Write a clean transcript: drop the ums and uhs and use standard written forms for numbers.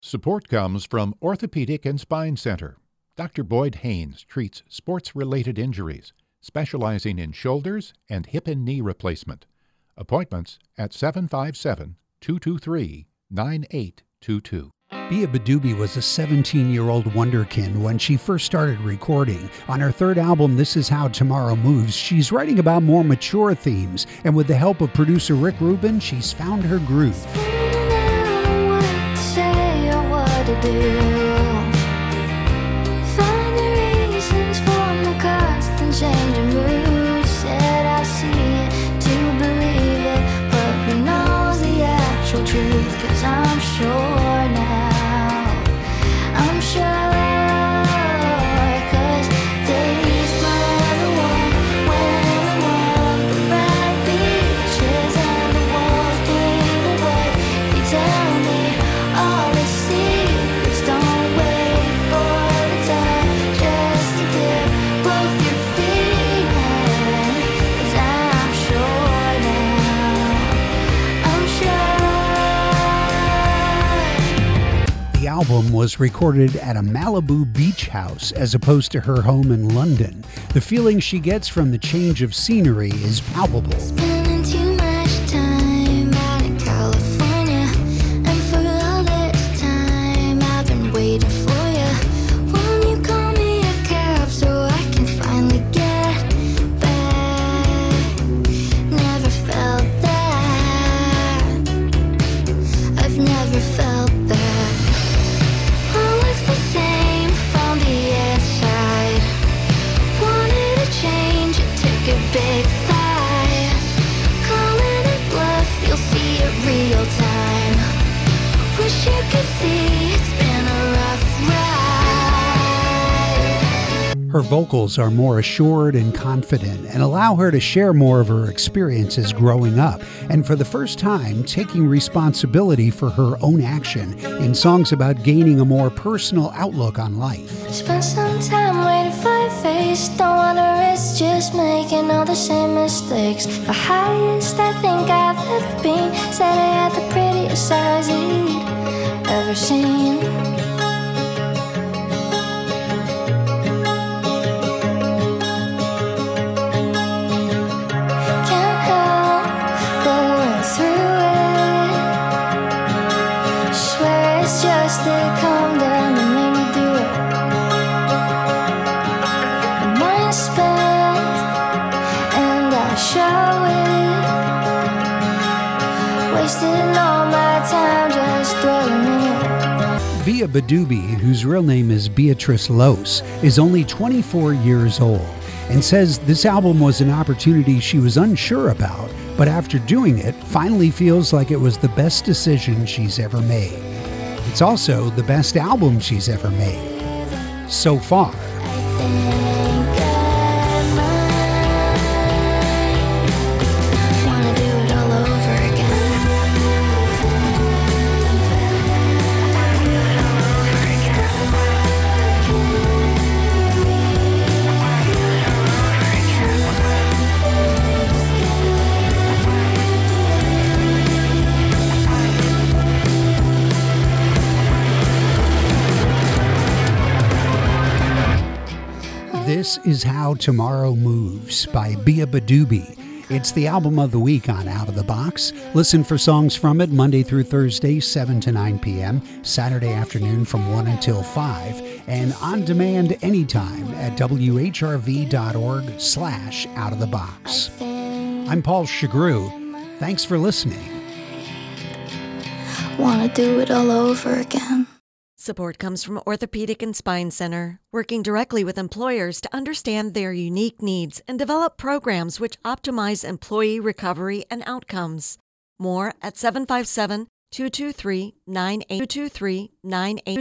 Support comes from Orthopedic and Spine Center. Dr. Boyd Haynes treats sports-related injuries, specializing in shoulders and hip and knee replacement. Appointments at 757-223-9822. Bia Badoobie was a 17-year-old wonderkin when she first started recording. On her third album, This Is How Tomorrow Moves, she's writing about more mature themes, and with the help of producer Rick Rubin, she's found her groove. Find the reasons for my constant change of mood. Said I see it to believe it, but who knows the actual truth? 'Cause I'm sure now, I'm sure, 'cause days blur the one when I'm on the bright beaches and the walls gleam away. They tell me all the secrets, don't wait for the time just to dip both your feet in. 'Cause I'm sure now, I'm sure. The album was recorded at a Malibu beach house as opposed to her home in London. The feeling she gets from the change of scenery is palpable. Spending too much time out in California, and for all this time I've been waiting for you. Won't you call me a cab so I can finally get back? Never felt that. I've never felt that. All looks the same from the inside. Wanted to change, it took a big fight. Calling it bluff, you'll see it real time. Wish you could see, it's been a rough ride. Her vocals are more assured and confident and allow her to share more of her experiences growing up, and for the first time taking responsibility for her own action in songs about gaining a more personal outlook on life. Spent some time waiting for your face. Don't wanna risk just making all the same mistakes. The highest I think I've ever been. Said I had the prettiest eyes he'd ever seen. Can't help going through it. Swear it's just the calm down that made me do it. My mind's spent and I show it. Wasting all my time just dwelling in it. Bia Badoobie, whose real name is Beatrice Lose, is only 24 years old and says this album was an opportunity she was unsure about, but after doing it, finally feels like it was the best decision she's ever made. It's also the best album she's ever made. So far. I think I might wanna do it all over again. This Is How Tomorrow Moves by Bia Badoobie. It's the album of the week on Out of the Box. Listen for songs from it Monday through Thursday, 7 to 9 p.m., Saturday afternoon from 1 until 5, and on demand anytime at whrv.org/outofthebox. I'm Paul Chagru. Thanks for listening. Wanna do it all over again. Support comes from Orthopedic and Spine Center, working directly with employers to understand their unique needs and develop programs which optimize employee recovery and outcomes. More at 757-223-9822.